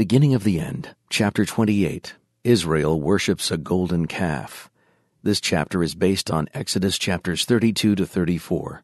Beginning of the End, Chapter 28. Israel worships a golden calf. This chapter is based on Exodus chapters 32 to 34.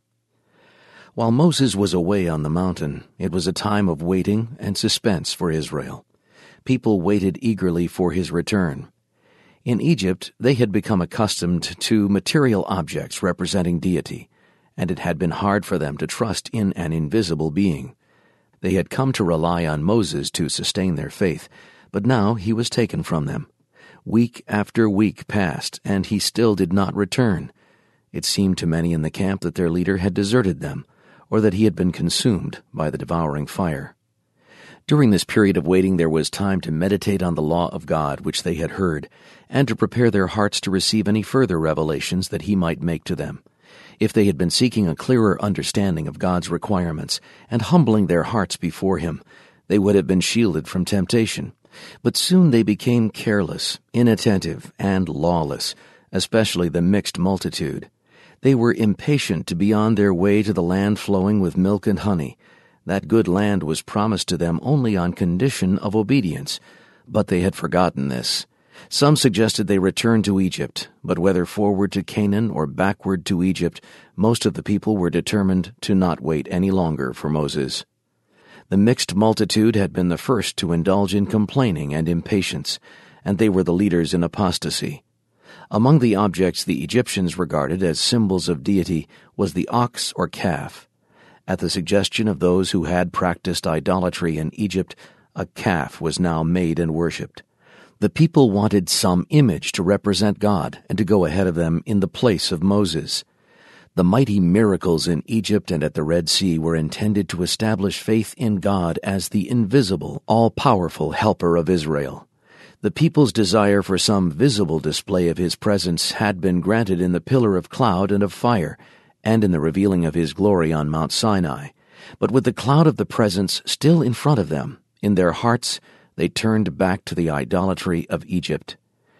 While Moses was away on the mountain, it was a time of waiting and suspense for Israel. People waited eagerly for his return. In Egypt, they had become accustomed to material objects representing deity, and it had been hard for them to trust in an invisible being. They had come to rely on Moses to sustain their faith, but now he was taken from them. Week after week passed, and he still did not return. It seemed to many in the camp that their leader had deserted them, or that he had been consumed by the devouring fire. During this period of waiting there was time to meditate on the law of God which they had heard, and to prepare their hearts to receive any further revelations that he might make to them. If they had been seeking a clearer understanding of God's requirements and humbling their hearts before him, they would have been shielded from temptation. But soon they became careless, inattentive, and lawless, especially the mixed multitude. They were impatient to be on their way to the land flowing with milk and honey. That good land was promised to them only on condition of obedience, but they had forgotten this. Some suggested they return to Egypt, but whether forward to Canaan or backward to Egypt, most of the people were determined to not wait any longer for Moses. The mixed multitude had been the first to indulge in complaining and impatience, and they were the leaders in apostasy. Among the objects the Egyptians regarded as symbols of deity was the ox or calf. At the suggestion of those who had practiced idolatry in Egypt, a calf was now made and worshipped. The people wanted some image to represent God and to go ahead of them in the place of Moses. The mighty miracles in Egypt and at the Red Sea were intended to establish faith in God as the invisible, all-powerful helper of Israel. The people's desire for some visible display of his presence had been granted in the pillar of cloud and of fire, and in the revealing of his glory on Mount Sinai. But with the cloud of the presence still in front of them, in their hearts, they turned back to the idolatry of Egypt.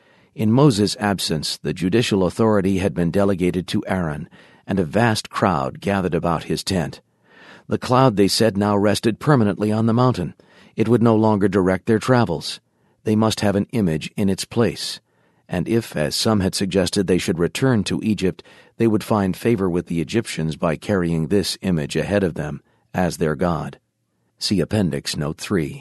In Moses' absence, the judicial authority had been delegated to Aaron, and a vast crowd gathered about his tent. The cloud, they said, now rested permanently on the mountain. It would no longer direct their travels. They must have an image in its place. And if, as some had suggested, they should return to Egypt, they would find favor with the Egyptians by carrying this image ahead of them as their God. See Appendix Note 3.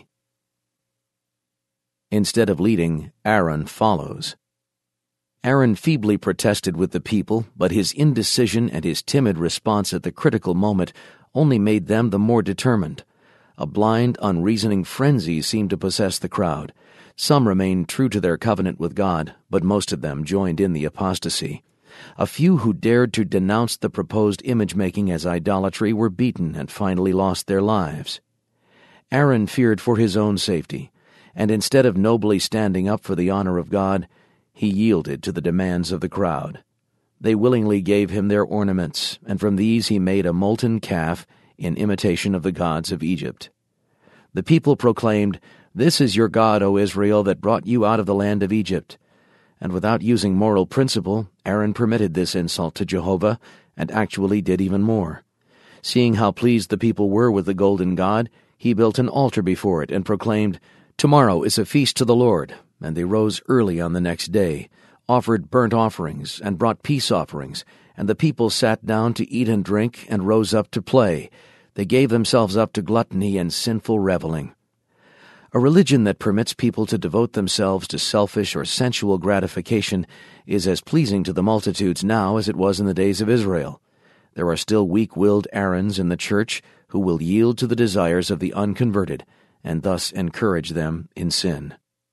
Instead of leading, Aaron follows. Aaron feebly protested with the people, but his indecision and his timid response at the critical moment only made them the more determined. A blind, unreasoning frenzy seemed to possess the crowd. Some remained true to their covenant with God, but most of them joined in the apostasy. A few who dared to denounce the proposed image-making as idolatry were beaten and finally lost their lives. Aaron feared for his own safety, and instead of nobly standing up for the honor of God, he yielded to the demands of the crowd. They willingly gave him their ornaments, and from these he made a molten calf in imitation of the gods of Egypt. The people proclaimed, "This is your God, O Israel, that brought you out of the land of Egypt." And without using moral principle, Aaron permitted this insult to Jehovah, and actually did even more. Seeing how pleased the people were with the golden god, he built an altar before it and proclaimed, "Tomorrow is a feast to the Lord." And they rose early on the next day, offered burnt offerings, and brought peace offerings, and the people sat down to eat and drink, and rose up to play. They gave themselves up to gluttony and sinful reveling. A religion that permits people to devote themselves to selfish or sensual gratification is as pleasing to the multitudes now as it was in the days of Israel. There are still weak-willed Aarons in the church who will yield to the desires of the unconverted, and thus encourage them in sin.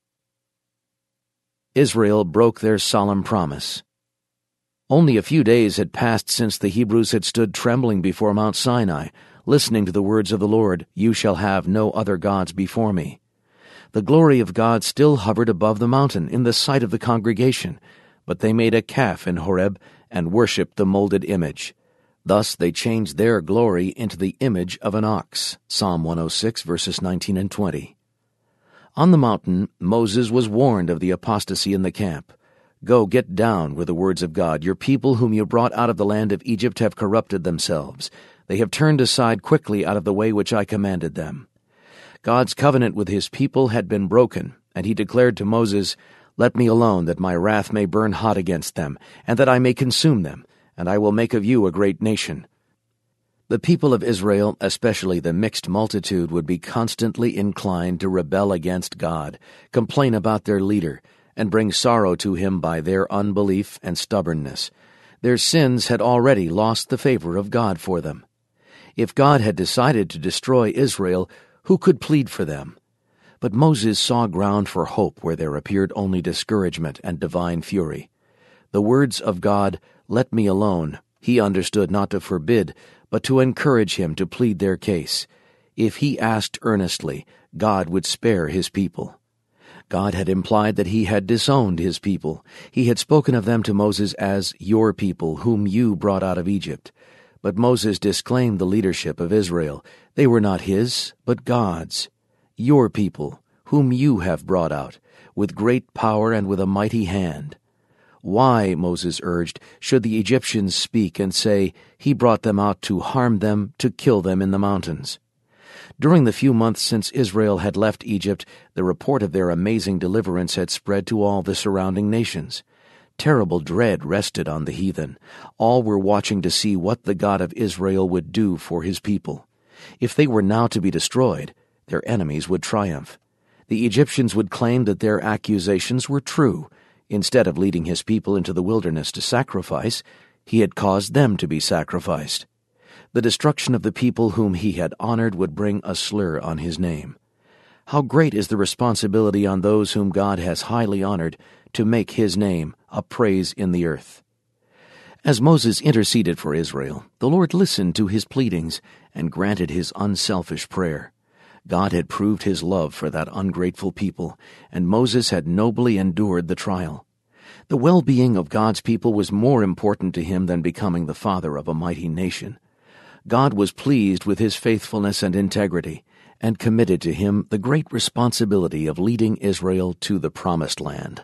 Israel broke their solemn promise. Only a few days had passed since the Hebrews had stood trembling before Mount Sinai, listening to the words of the Lord, "You shall have no other gods before me." The glory of God still hovered above the mountain in the sight of the congregation, but they made a calf in Horeb and worshipped the molded image. Thus they changed their glory into the image of an ox. Psalm 106, verses 19 and 20. On the mountain, Moses was warned of the apostasy in the camp. "Go, get down," were the words of God. "Your people whom you brought out of the land of Egypt have corrupted themselves. They have turned aside quickly out of the way which I commanded them." God's covenant with his people had been broken, and he declared to Moses, "Let me alone, that my wrath may burn hot against them, and that I may consume them, and I will make of you a great nation." The people of Israel, especially the mixed multitude, would be constantly inclined to rebel against God, complain about their leader, and bring sorrow to him by their unbelief and stubbornness. Their sins had already lost the favor of God for them. If God had decided to destroy Israel, who could plead for them? But Moses saw ground for hope where there appeared only discouragement and divine fury. The words of God, "Let me alone," he understood not to forbid, but to encourage him to plead their case. If he asked earnestly, God would spare his people. God had implied that he had disowned his people. He had spoken of them to Moses as your people, whom you brought out of Egypt. But Moses disclaimed the leadership of Israel. They were not his, but God's. Your people, whom you have brought out, with great power and with a mighty hand. Why, Moses urged, should the Egyptians speak and say, "He brought them out to harm them, to kill them in the mountains"? During the few months since Israel had left Egypt, the report of their amazing deliverance had spread to all the surrounding nations. Terrible dread rested on the heathen. All were watching to see what the God of Israel would do for his people. If they were now to be destroyed, their enemies would triumph. The Egyptians would claim that their accusations were true. Instead of leading his people into the wilderness to sacrifice, he had caused them to be sacrificed. The destruction of the people whom he had honored would bring a slur on his name. How great is the responsibility on those whom God has highly honored to make his name a praise in the earth. As Moses interceded for Israel, the Lord listened to his pleadings and granted his unselfish prayer. God had proved his love for that ungrateful people, and Moses had nobly endured the trial. The well-being of God's people was more important to him than becoming the father of a mighty nation. God was pleased with his faithfulness and integrity, and committed to him the great responsibility of leading Israel to the Promised Land.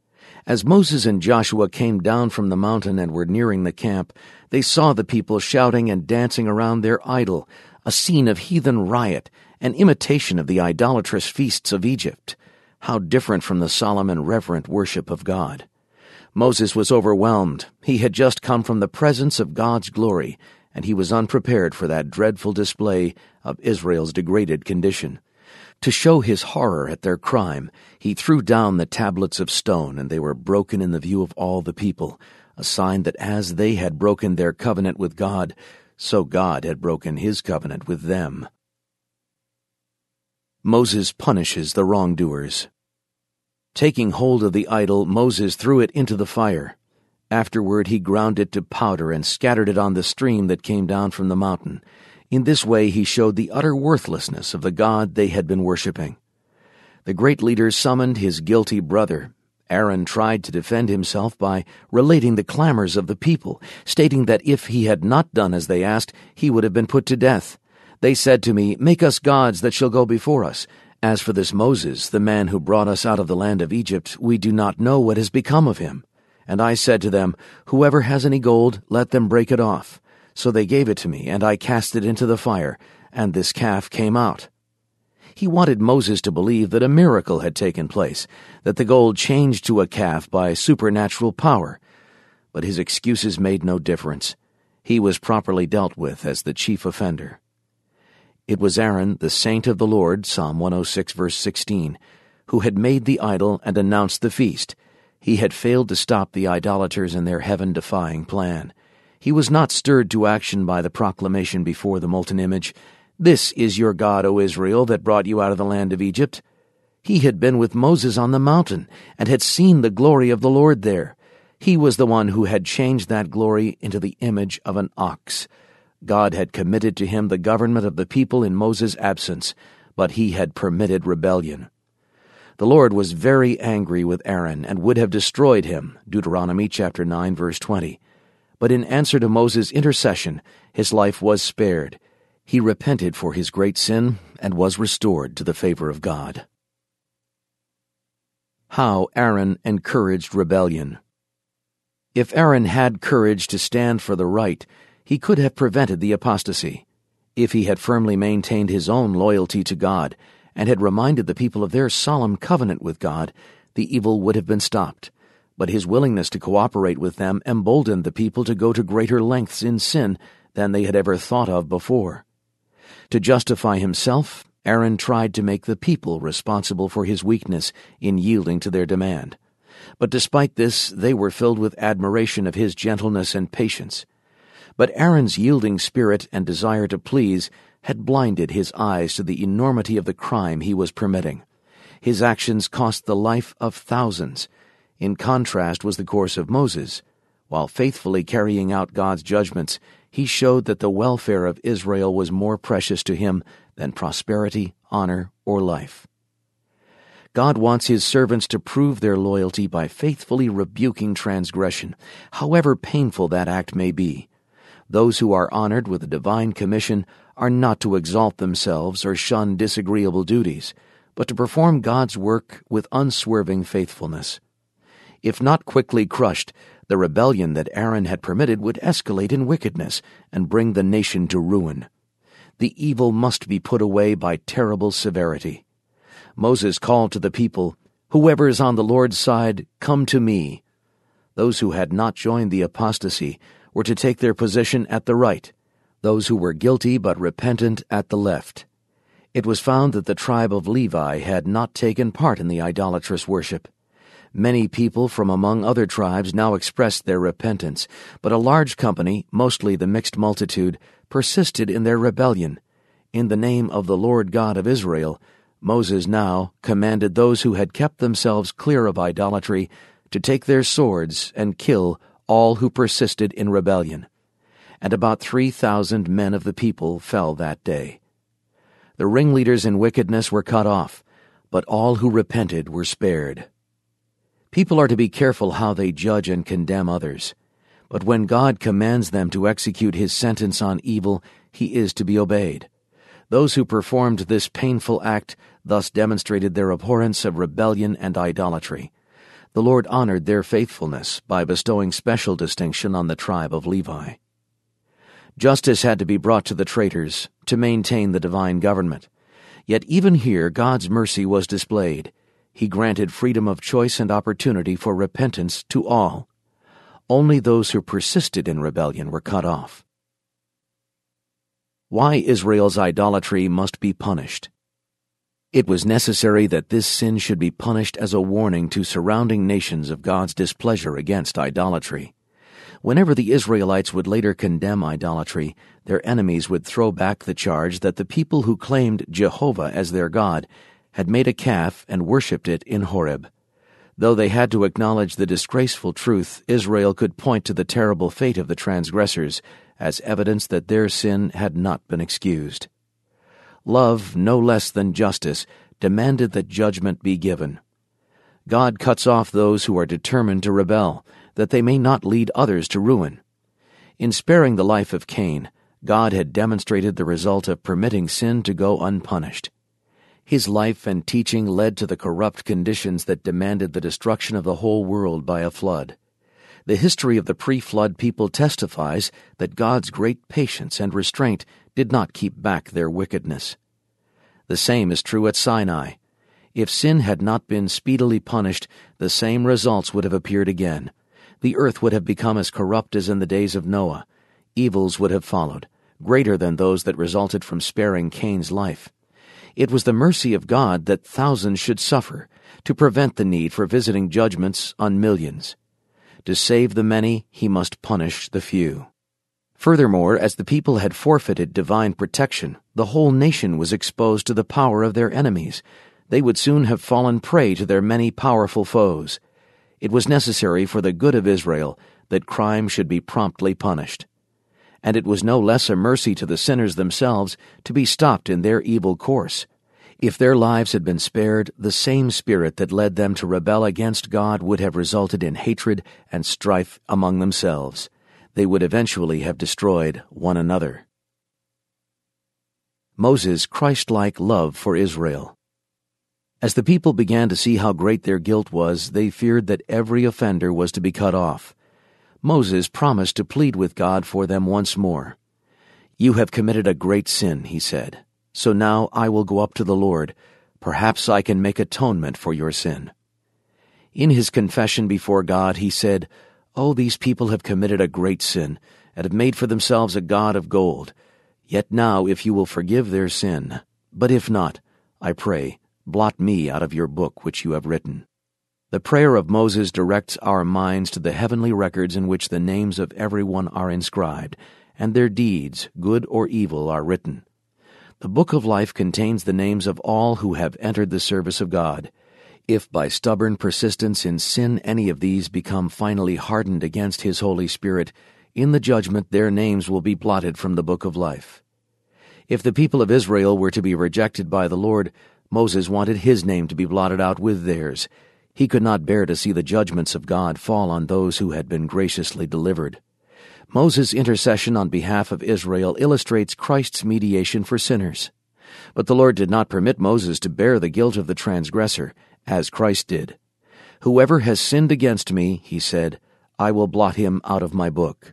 As Moses and Joshua came down from the mountain and were nearing the camp, they saw the people shouting and dancing around their idol, a scene of heathen riot, an imitation of the idolatrous feasts of Egypt. How different from the solemn and reverent worship of God. Moses was overwhelmed. He had just come from the presence of God's glory, and he was unprepared for that dreadful display of Israel's degraded condition. To show his horror at their crime, he threw down the tablets of stone, and they were broken in the view of all the people, a sign that as they had broken their covenant with God, so God had broken his covenant with them. Moses punishes the wrongdoers. Taking hold of the idol, Moses threw it into the fire. Afterward he ground it to powder and scattered it on the stream that came down from the mountain. In this way he showed the utter worthlessness of the God they had been worshipping. The great leader summoned his guilty brother. Aaron tried to defend himself by relating the clamors of the people, stating that if he had not done as they asked, he would have been put to death. They said to me, "Make us gods that shall go before us. As for this Moses, the man who brought us out of the land of Egypt, we do not know what has become of him." And I said to them, "Whoever has any gold, let them break it off." So they gave it to me, and I cast it into the fire, and this calf came out. He wanted Moses to believe that a miracle had taken place, that the gold changed to a calf by supernatural power. But his excuses made no difference. He was properly dealt with as the chief offender. It was Aaron, the saint of the Lord, Psalm 106, verse 16, who had made the idol and announced the feast. He had failed to stop the idolaters in their heaven-defying plan. He was not stirred to action by the proclamation before the molten image, "This is your God, O Israel, that brought you out of the land of Egypt." He had been with Moses on the mountain and had seen the glory of the Lord there. He was the one who had changed that glory into the image of an ox. God had committed to him the government of the people in Moses' absence, but he had permitted rebellion. The Lord was very angry with Aaron and would have destroyed him, Deuteronomy chapter 9, verse 20. But in answer to Moses' intercession, his life was spared. He repented for his great sin and was restored to the favor of God. How Aaron encouraged rebellion. If Aaron had courage to stand for the right, he could have prevented the apostasy. If he had firmly maintained his own loyalty to God, and had reminded the people of their solemn covenant with God, the evil would have been stopped. But his willingness to cooperate with them emboldened the people to go to greater lengths in sin than they had ever thought of before. To justify himself, Aaron tried to make the people responsible for his weakness in yielding to their demand. But despite this, they were filled with admiration of his gentleness and patience. But Aaron's yielding spirit and desire to please had blinded his eyes to the enormity of the crime he was permitting. His actions cost the life of thousands. In contrast was the course of Moses. While faithfully carrying out God's judgments, he showed that the welfare of Israel was more precious to him than prosperity, honor, or life. God wants his servants to prove their loyalty by faithfully rebuking transgression, however painful that act may be. Those who are honored with a divine commission are not to exalt themselves or shun disagreeable duties, but to perform God's work with unswerving faithfulness. If not quickly crushed, the rebellion that Aaron had permitted would escalate in wickedness and bring the nation to ruin. The evil must be put away by terrible severity. Moses called to the people, "Whoever is on the Lord's side, come to me." Those who had not joined the apostasy were to take their position at the right, those who were guilty but repentant at the left. It was found that the tribe of Levi had not taken part in the idolatrous worship. Many people from among other tribes now expressed their repentance, but a large company, mostly the mixed multitude, persisted in their rebellion. In the name of the Lord God of Israel, Moses now commanded those who had kept themselves clear of idolatry to take their swords and kill all who persisted in rebellion. And about 3,000 men of the people fell that day. The ringleaders in wickedness were cut off, but all who repented were spared. People are to be careful how they judge and condemn others. But when God commands them to execute his sentence on evil, he is to be obeyed. Those who performed this painful act thus demonstrated their abhorrence of rebellion and idolatry. The Lord honored their faithfulness by bestowing special distinction on the tribe of Levi. Justice had to be brought to the traitors to maintain the divine government. Yet even here God's mercy was displayed. He granted freedom of choice and opportunity for repentance to all. Only those who persisted in rebellion were cut off. Why Israel's idolatry must be punished. It was necessary that this sin should be punished as a warning to surrounding nations of God's displeasure against idolatry. Whenever the Israelites would later condemn idolatry, their enemies would throw back the charge that the people who claimed Jehovah as their God had made a calf and worshipped it in Horeb. Though they had to acknowledge the disgraceful truth, Israel could point to the terrible fate of the transgressors as evidence that their sin had not been excused. Love, no less than justice, demanded that judgment be given. God cuts off those who are determined to rebel, that they may not lead others to ruin. In sparing the life of Cain, God had demonstrated the result of permitting sin to go unpunished. His life and teaching led to the corrupt conditions that demanded the destruction of the whole world by a flood. The history of the pre-flood people testifies that God's great patience and restraint did not keep back their wickedness. The same is true at Sinai. If sin had not been speedily punished, the same results would have appeared again. The earth would have become as corrupt as in the days of Noah. Evils would have followed, greater than those that resulted from sparing Cain's life. It was the mercy of God that thousands should suffer, to prevent the need for visiting judgments on millions. To save the many, he must punish the few. Furthermore, as the people had forfeited divine protection, the whole nation was exposed to the power of their enemies. They would soon have fallen prey to their many powerful foes. It was necessary for the good of Israel that crime should be promptly punished. And it was no less a mercy to the sinners themselves to be stopped in their evil course. If their lives had been spared, the same spirit that led them to rebel against God would have resulted in hatred and strife among themselves. They would eventually have destroyed one another. Moses' Christ-like love for Israel. As the people began to see how great their guilt was, they feared that every offender was to be cut off. Moses promised to plead with God for them once more. "You have committed a great sin," he said. "So now I will go up to the Lord. Perhaps I can make atonement for your sin." In his confession before God, he said, "Oh, these people have committed a great sin, and have made for themselves a god of gold. Yet now, if you will forgive their sin, but if not, I pray, blot me out of your book which you have written." The prayer of Moses directs our minds to the heavenly records in which the names of everyone are inscribed, and their deeds, good or evil, are written. The book of life contains the names of all who have entered the service of God. If by stubborn persistence in sin any of these become finally hardened against His Holy Spirit, in the judgment their names will be blotted from the book of life. If the people of Israel were to be rejected by the Lord, Moses wanted his name to be blotted out with theirs. He could not bear to see the judgments of God fall on those who had been graciously delivered. Moses' intercession on behalf of Israel illustrates Christ's mediation for sinners. But the Lord did not permit Moses to bear the guilt of the transgressor, as Christ did. "Whoever has sinned against me," he said, "I will blot him out of my book."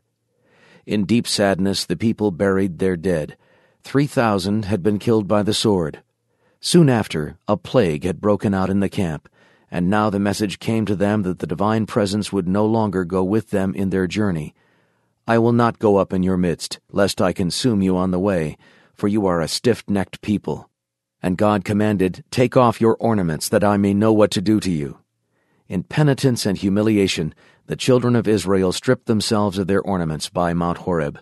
In deep sadness the people buried their dead. 3,000 had been killed by the sword. Soon after, a plague had broken out in the camp, and now the message came to them that the divine presence would no longer go with them in their journey. "I will not go up in your midst, lest I consume you on the way, for you are a stiff-necked people." And God commanded, "Take off your ornaments, that I may know what to do to you." In penitence and humiliation, the children of Israel stripped themselves of their ornaments by Mount Horeb.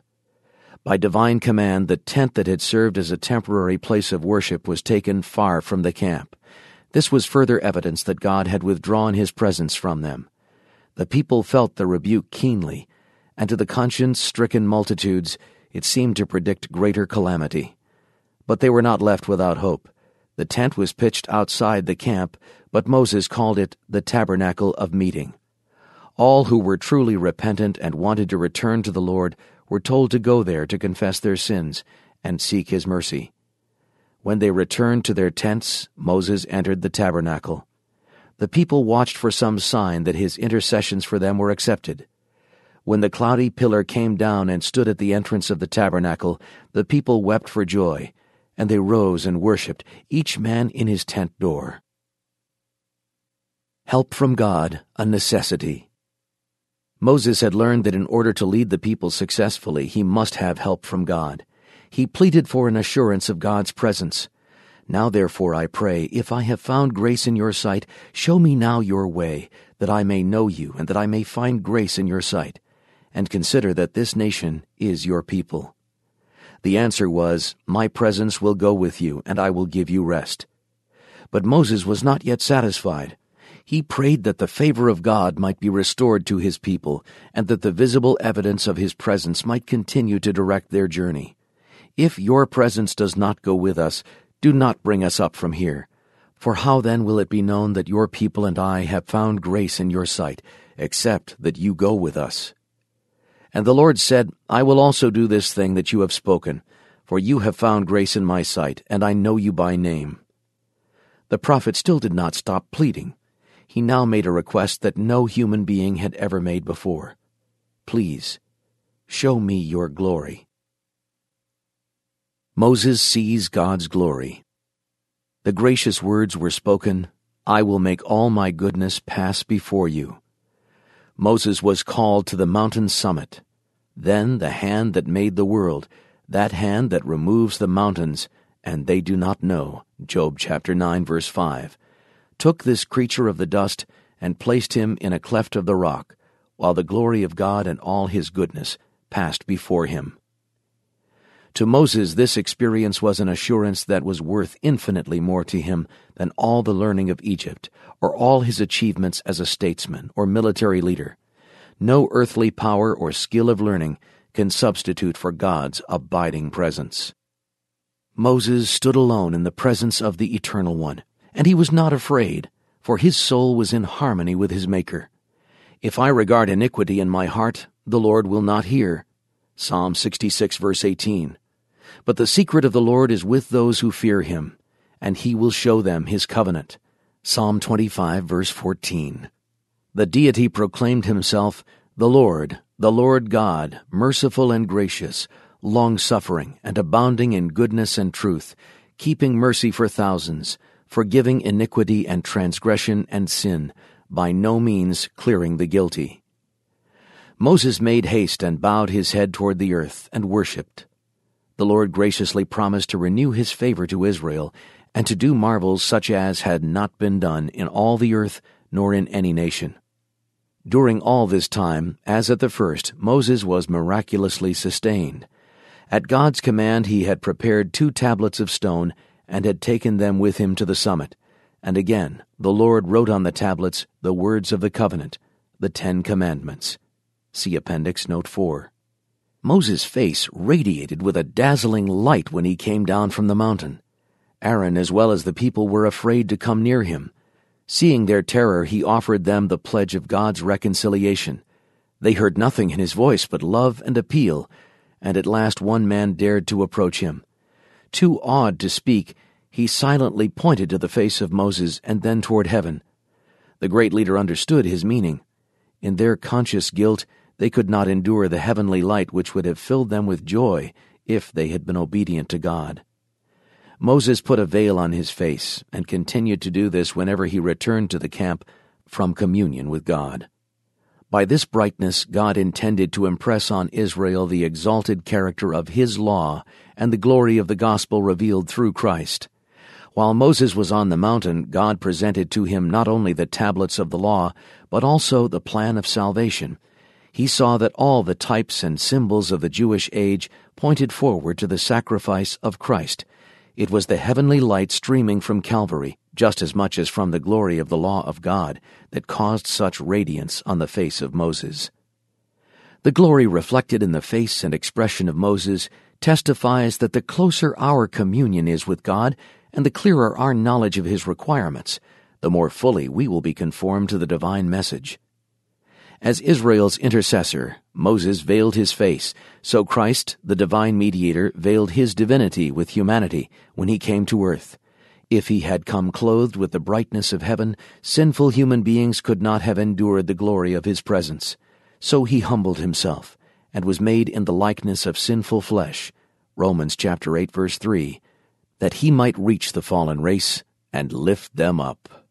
By divine command, the tent that had served as a temporary place of worship was taken far from the camp. This was further evidence that God had withdrawn His presence from them. The people felt the rebuke keenly, and to the conscience-stricken multitudes it seemed to predict greater calamity. But they were not left without hope. The tent was pitched outside the camp, but Moses called it the Tabernacle of Meeting. All who were truly repentant and wanted to return to the Lord were told to go there to confess their sins and seek His mercy. When they returned to their tents, Moses entered the tabernacle. The people watched for some sign that his intercessions for them were accepted. When the cloudy pillar came down and stood at the entrance of the tabernacle, the people wept for joy, and they rose and worshipped, each man in his tent door. Help from God, a necessity. Moses had learned that in order to lead the people successfully, he must have help from God. He pleaded for an assurance of God's presence. "Now therefore I pray, if I have found grace in your sight, show me now your way, that I may know you, and that I may find grace in your sight. And consider that this nation is your people." The answer was, "My presence will go with you, and I will give you rest." But Moses was not yet satisfied. He prayed that the favor of God might be restored to his people, and that the visible evidence of His presence might continue to direct their journey. "If your presence does not go with us, do not bring us up from here. For how then will it be known that your people and I have found grace in your sight, except that you go with us?" And the Lord said, "I will also do this thing that you have spoken, for you have found grace in my sight, and I know you by name." The prophet still did not stop pleading. He now made a request that no human being had ever made before. "Please, show me your glory." Moses sees God's glory. The gracious words were spoken, "I will make all my goodness pass before you." Moses was called to the mountain summit. Then the hand that made the world, that hand that removes the mountains, and they do not know, Job chapter 9, verse 5, took this creature of the dust and placed him in a cleft of the rock, while the glory of God and all His goodness passed before him. To Moses, this experience was an assurance that was worth infinitely more to him than all the learning of Egypt, or all his achievements as a statesman or military leader. No earthly power or skill of learning can substitute for God's abiding presence. Moses stood alone in the presence of the Eternal One, and he was not afraid, for his soul was in harmony with his Maker. "If I regard iniquity in my heart, the Lord will not hear." Psalm 66, verse 18. "But the secret of the Lord is with those who fear Him, and He will show them His covenant." Psalm 25, verse 14. The deity proclaimed Himself, the Lord God, merciful and gracious, long-suffering and abounding in goodness and truth, keeping mercy for thousands, forgiving iniquity and transgression and sin, by no means clearing the guilty. Moses made haste and bowed his head toward the earth and worshipped. The Lord graciously promised to renew his favor to Israel and to do marvels such as had not been done in all the earth nor in any nation. During all this time, as at the first, Moses was miraculously sustained. At God's command he had prepared 2 tablets of stone and had taken them with him to the summit. And again the Lord wrote on the tablets the words of the covenant, the 10 Commandments. See Appendix Note 4. Moses' face radiated with a dazzling light when he came down from the mountain. Aaron as well as the people were afraid to come near him. Seeing their terror, he offered them the pledge of God's reconciliation. They heard nothing in his voice but love and appeal, and at last one man dared to approach him. Too awed to speak, he silently pointed to the face of Moses and then toward heaven. The great leader understood his meaning. In their conscious guilt, they could not endure the heavenly light which would have filled them with joy if they had been obedient to God. Moses put a veil on his face and continued to do this whenever he returned to the camp from communion with God. By this brightness, God intended to impress on Israel the exalted character of His law and the glory of the gospel revealed through Christ. While Moses was on the mountain, God presented to him not only the tablets of the law, but also the plan of salvation. He saw that all the types and symbols of the Jewish age pointed forward to the sacrifice of Christ. It was the heavenly light streaming from Calvary, just as much as from the glory of the law of God, that caused such radiance on the face of Moses. The glory reflected in the face and expression of Moses testifies that the closer our communion is with God and the clearer our knowledge of His requirements, the more fully we will be conformed to the divine message. As Israel's intercessor, Moses veiled his face, so Christ, the divine mediator, veiled his divinity with humanity when he came to earth. If he had come clothed with the brightness of heaven, sinful human beings could not have endured the glory of his presence. So he humbled himself, and was made in the likeness of sinful flesh, Romans chapter 8, verse 3, that he might reach the fallen race and lift them up.